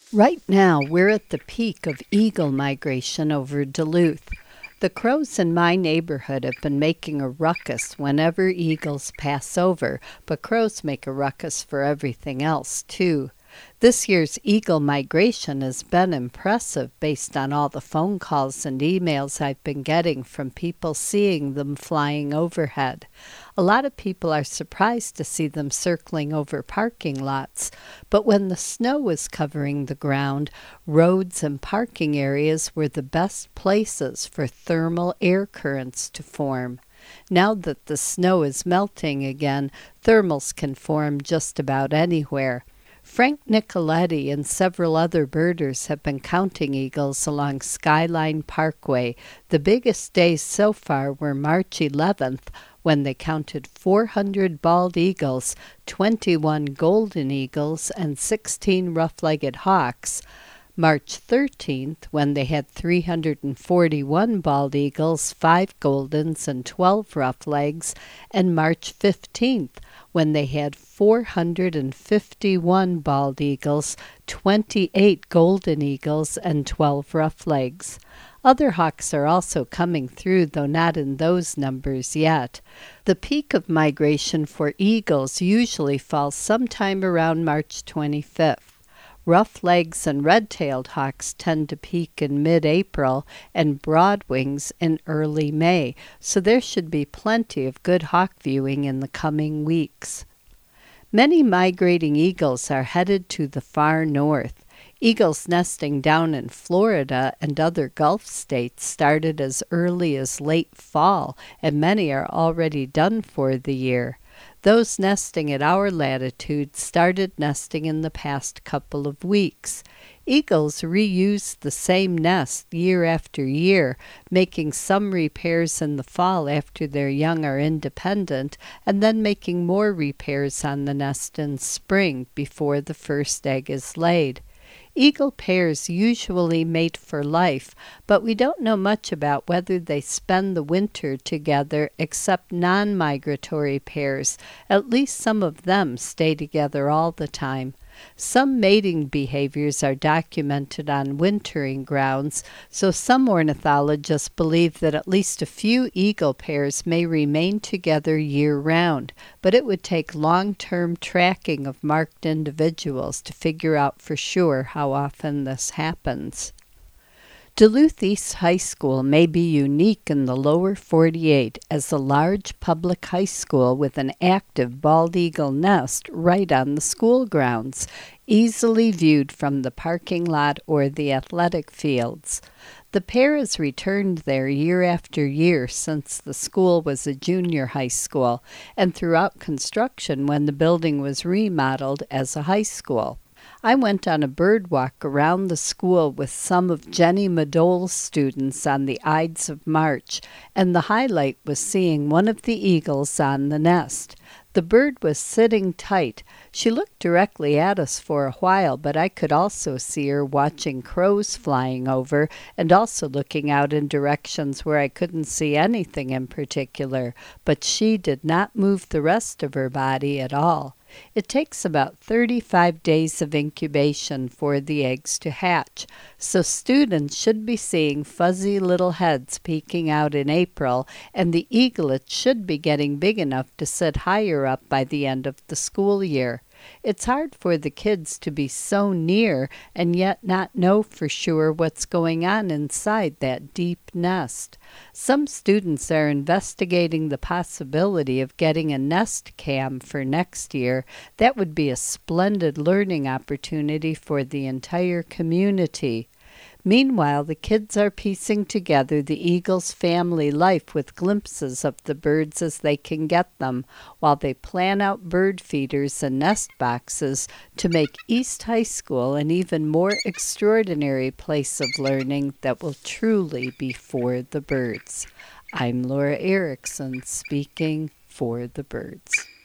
Right now, we're at the peak of eagle migration over Duluth. The crows in my neighborhood have been making a ruckus whenever eagles pass over, but crows make a ruckus for everything else, too. This year's eagle migration has been impressive based on all the phone calls and emails I've been getting from people seeing them flying overhead. A lot of people are surprised to see them circling over parking lots, but when the snow was covering the ground, roads and parking areas were the best places for thermal air currents to form. Now that the snow is melting again, thermals can form just about anywhere. Frank Nicoletti and several other birders have been counting eagles along Skyline Parkway. The biggest days so far were March 11th, when they counted 400 bald eagles, 21 golden eagles, and 16 rough-legged hawks. March 13th, when they had 341 bald eagles, 5 goldens, and 12 roughlegs, and March 15th, when they had 451 bald eagles, 28 golden eagles, and 12 roughlets. Other hawks are also coming through, though not in those numbers yet. The peak of migration for eagles usually falls sometime around March 25th. Rough-legs and red-tailed hawks tend to peak in mid-April and broadwings in early May, so there should be plenty of good hawk viewing in the coming weeks. Many migrating eagles are headed to the far north. Eagles nesting down in Florida and other Gulf states started as early as late fall, and many are already done for the year. Those nesting at our latitude started nesting in the past couple of weeks. Eagles reuse the same nest year after year, making some repairs in the fall after their young are independent, and then making more repairs on the nest in spring before the first egg is laid. Eagle pairs usually mate for life, but we don't know much about whether they spend the winter together except non-migratory pairs. At least some of them stay together all the time. Some mating behaviors are documented on wintering grounds, so some ornithologists believe that at least a few eagle pairs may remain together year-round, but it would take long-term tracking of marked individuals to figure out for sure how often this happens. Duluth East High School may be unique in the lower 48 as a large public high school with an active bald eagle nest right on the school grounds, easily viewed from the parking lot or the athletic fields. The pair has returned there year after year since the school was a junior high school and throughout construction when the building was remodeled as a high school. I went on a bird walk around the school with some of Jenny Madole's students on the Ides of March, and the highlight was seeing one of the eagles on the nest. The bird was sitting tight. She looked directly at us for a while, but I could also see her watching crows flying over and also looking out in directions where I couldn't see anything in particular, but she did not move the rest of her body at all. It takes about 35 days of incubation for the eggs to hatch, so students should be seeing fuzzy little heads peeking out in April, and the eaglets should be getting big enough to sit higher up by the end of the school year. It's hard for the kids to be so near and yet not know for sure what's going on inside that deep nest. Some students are investigating the possibility of getting a nest cam for next year. That would be a splendid learning opportunity for the entire community. Meanwhile, the kids are piecing together the eagle's family life with glimpses of the birds as they can get them, while they plan out bird feeders and nest boxes to make East High School an even more extraordinary place of learning that will truly be for the birds. I'm Laura Erickson, speaking for the birds.